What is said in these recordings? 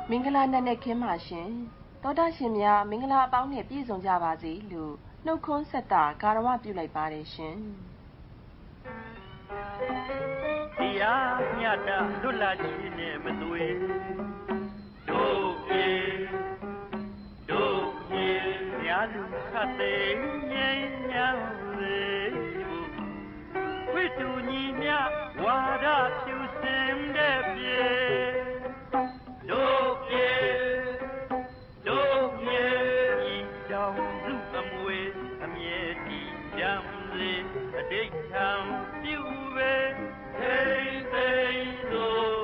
မင်္ဂလာနံနက်ခင်းပါရှင်သောတာရှင်များမင်္ဂလာအပေါင်းနဲ့ပြည့်စုံကြပါစေလို့နှုတ်ခွန်းဆက်တာဂါရဝပြုလိုက်ပါတယ်ရှင်တရားမြတ်တာလွတ်လပ်ခြင်းနဲ့မသွေတို့ပြေများလူခတ်သိငြိမ်းချမ်းစေဝိတုညီမြဝါဒဖြူစင်တဲ့ပြေတို့ပြေဤကြောင့်စုအမွေအမြဲတည်ကြံစေအတိတ်ထံပြုပဲသိသိတို့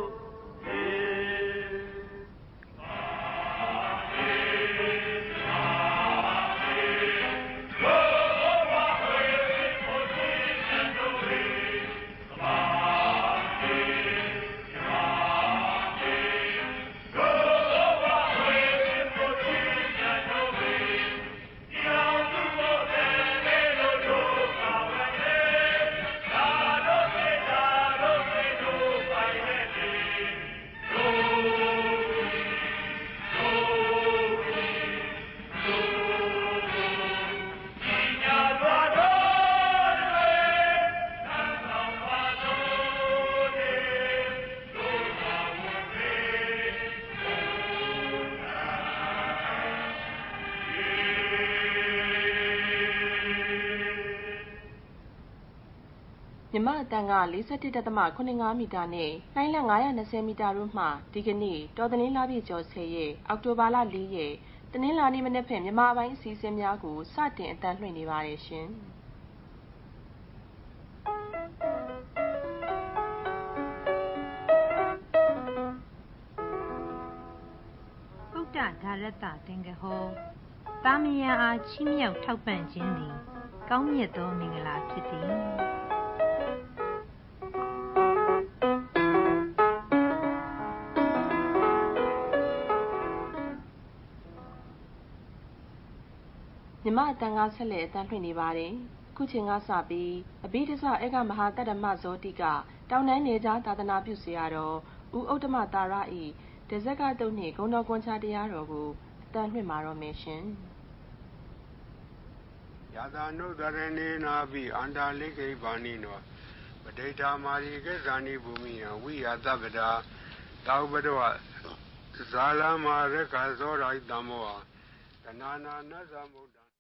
မြမအတန်းက 41.85 မီတာနဲ့လိုင်းလံ920 မီတာတို့မှဒီကနေ့တော်သလင်းလပြည့်ကျော်10ရက်အောက်တိုဘာလ4ရက်တနင်္လာနေ့မနက်ဖြန်မြန်မာပိုင်းအစီအစဉ်များကိုစတင်အတန်းလွှင့်နေပါတယ်ရှင်ဗုဒ္ဓဒါရတ္တသင်္ကဟောတာမယံအားချီးမြှောက်ထောက်ပံ့ခြင်းသည်ကောင်းမြတ်သောမင်္ဂလာဖြစ်သည်မြမအတန်းကဆက်လက်အတန်းလွှင့်နေပါတယ်ခုချိန်ကစပြီးအဘိဓဇဧကမဟာတတ္တမဇောတိကတောင်တန်းနေကြားသာသနာပြုဆရာတော်ဦးဥတ္တမသာရဤတဇက်ကတုတ်နှင့်ဂုဏ်တော်ကွန်ချတရားတော်ကိုအတန်းလွှင့်ပါတော့မယ်ရှင်ယသာနုဒရဏေနာပိအန္တာလိခိပါဏိနောပဋိဌာမာရိကေဇာနိဘူမိယဝိယသဗ္ဗတာတောပတဝဇာလမာရက္ခဇောရိတံမောတဏနာနသမုဒ္ဒ